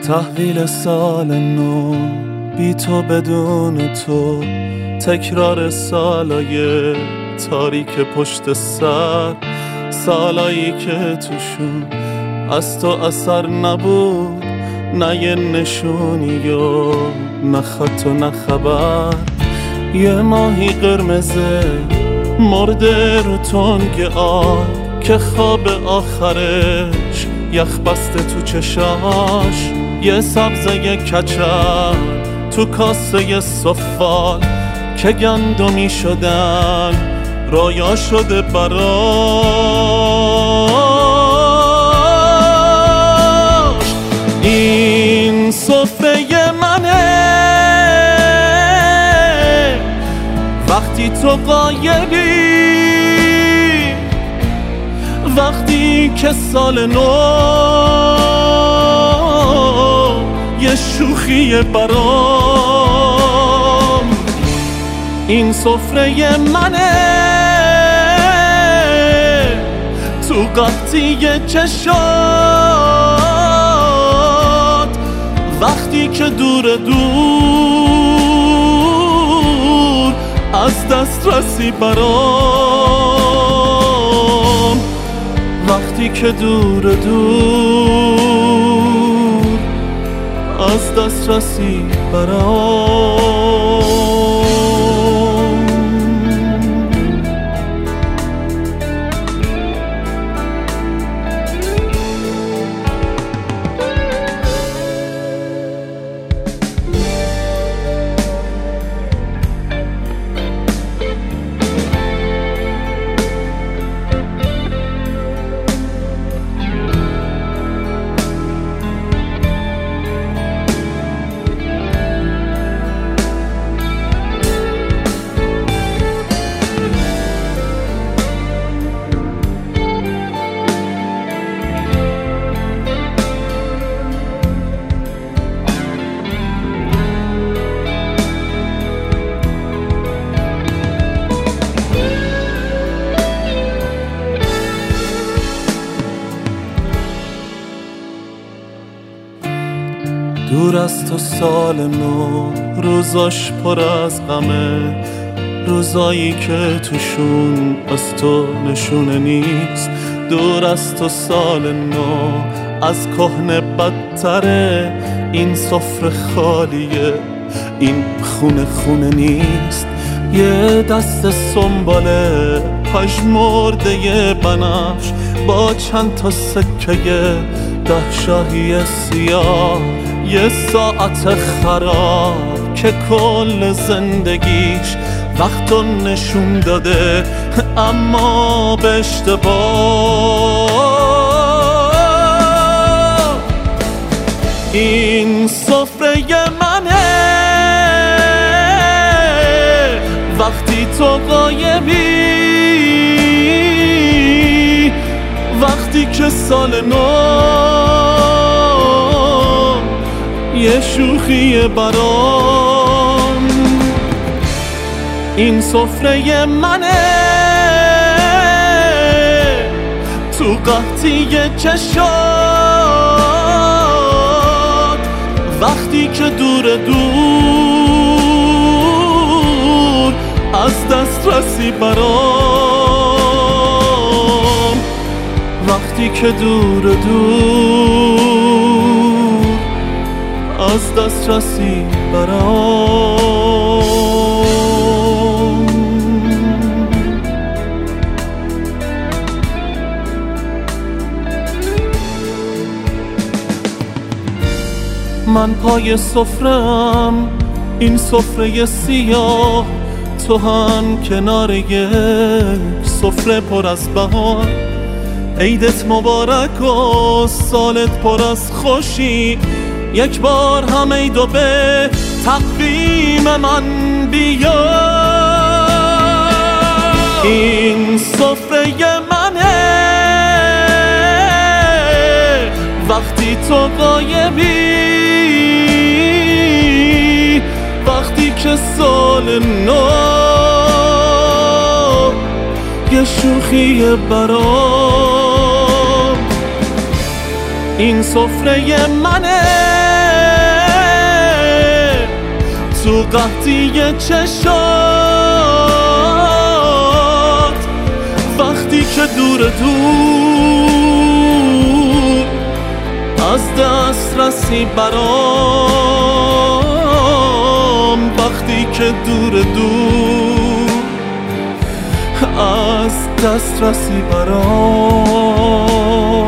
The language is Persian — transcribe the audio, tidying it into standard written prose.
تحویل سال نو بی تو بدون تو، تکرار سالای تاریک پشت سر، سالایی که توشون از تو اثر نبود، نه یه نشونی و نه خط و نه خبر. یه ماهی قرمزه مرده رو تنگ آب که خواب آخرش یخ بسته تو چشاش، یه سبزه کچل تو کاسه سفال که گندمی شدن رویا شده براش. این سفره منه وقتی تو غایبی، وقتی که سال نو یه شوخی برام. این سفره منه تو قحطی چشات، وقتی که دور دور از دسترسی برام، وقتی که دور دور از دسترسی برام. دور از تو سال نو روزاش پر از غمه، روزایی که توشون از تو نشونه نیست. دور از تو سال نو از کهنه بدتره، این سفره خالیه، این خونه نیست. یه دست سنباله پژمرده بنفش با چند تا سکه 10 شاهی سیاه، یه ساعت خراب که کل زندگیش وقتو نشون داده اما به اشتباه. این سفره منه وقتی تو غایبی، وقتی که سال نو یه شوخی برام. این سفره منه تو قحطی چشات، وقتی که دور دور از دسترسی برام، وقتی که دور دور از دسترسی برام. من پای سفره‌ام، این سفره سیاه، تو هم کنار یه سفره پر از بهار. عیدت مبارک و سالت پر از خوشی، یک بار هم عیدو به تقویم من بیار. این سفره منه وقتی تو غایبی، وقتی که سال نو یه شوخی برام. این سفره منه قحطی چشات، وقتی که دور از دسترسی برام، وقتی که دور از دسترسی برام.